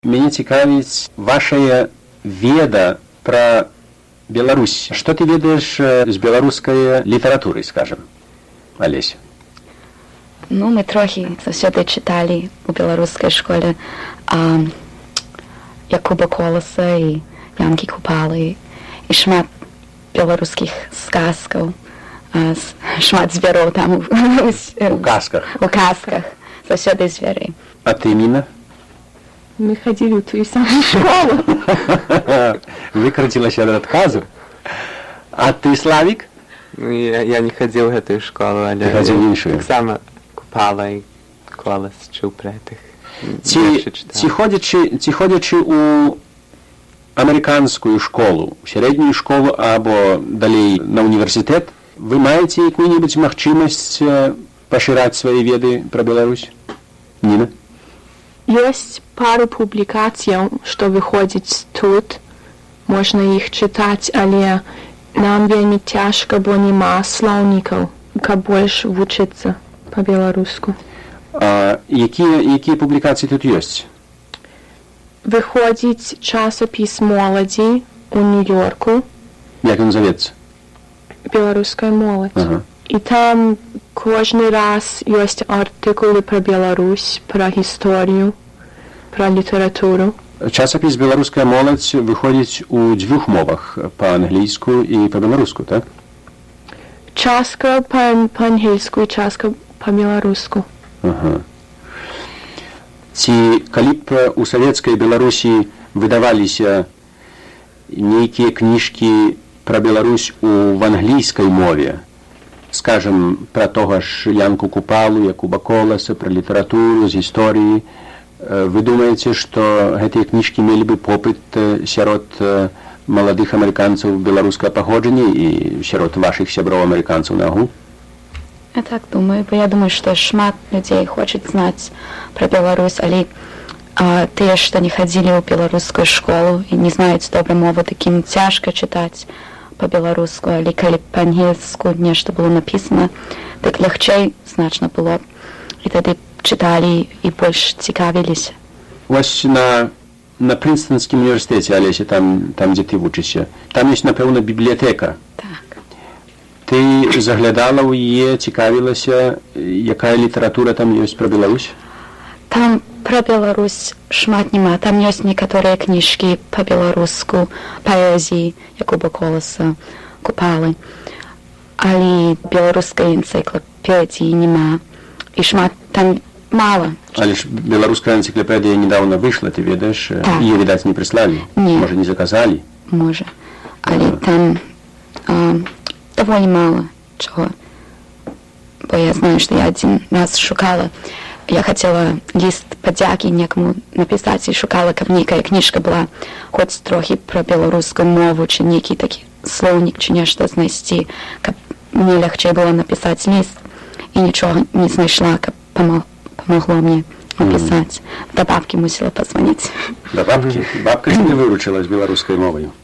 Мяне цікавіць вашая веда пра Беларусь. Што ты ведаеш з беларускай літаратуры, скажем, Алеся? Ну, мы трохі заўсёды чыталі у беларускай школе Якуба Коласа і Янкі Купалы і шмат беларускіх сказкаў, шмат звяроў там у казках. У казках заўсёды звяры. А ты, Міна? Мы ходили в ту самую школу. Выкрутилась от отказу. А ты, Славик? Я не ходил в эту школу, але так само Купала і Колас чув про тих. Ці ходячи у американскую школу, у сярэднюю школу або далей на універсітэт, вы маеце якую-нибудь магчымасць пашыраць свае веды пра Беларусь? Ніна? Есть пару публікацый, што выходзіць тут. Можна іх чытаць, але нам вельмі цяжка, бо няма слоўнікаў, каб больш вучыцца па-беларуску. А якія публікацыі тут ёсць? Выходзіць часопіс моладзі у Нью-Йорку. Як ён завецца? Беларуская моладзь. І там кожны раз ёсць артыкулы пра Беларусь, пра гісторыю, пра літаратуру. Часопіс «Беларуская моладзь» выходзіць у дзвюх мовах, па-англійску і па-беларуску, так? Частка па-ангельску і частка па-беларуску. Ці калі б у савецкай Беларусі выдаваліся нейкія кніжкі пра Беларусь в англійскай мове, скажем, пра того ж Янку Купалу, Якуба Коласа, пра літаратуру, з гісторыі, вы думаеце, што гэтыя кніжкі мелі бы попыт сярод маладых амерыканцаў беларускага паходжання і сярод вашых сяброў амерыканцаў нагул? Я так думаю, бо я думаю, што шмат людзей хочуць знаць пра Беларусь, але тыя, што не хадзілі ў беларускую школу і не знаюць добра мову, такім цяжка чытаць па-беларуску, але калі па-ангельску нешта было напісана, так лягчэй значна было. І тады чыталі і больш цікавіліся. Вось на Прынстонскім універсітэце, Алеся, там, дзе ты вучышся, там ёсць, напэўна, бібліятэка. Так. Ты заглядала ў яе, цікавілася, якая літаратура там ёсць пра Беларусь? Там пра Беларусь шмат няма. Там ёсць некаторыя кніжкі па-беларуску, паэзіі Якуба Коласа, Купалы. Але беларускай энцыклапедыі няма. І шмат там мала. Але ж беларуская энцыклапедыя недавно выйшла, ты ведаеш? Так. Яе, відаць, не прыслалі? Не. Можа, не заказалі? Можа. Але там даволі мала чого. Бо я знаю, што я адзін раз шукала. Я хацела ліст падзякі некаму напісаць і шукала, каб нейкая кніжка была хоць трохі пра беларускую мову, чи нейкі такі слоўнік, чи нешта знайсці, каб мне лягчэй было напісаць ліст. І нічога не знайшла, каб памогло мне напісаць. Да бабкі мусіла пазваніць. Да бабкі? Бабка не выручыла з беларускай мовай.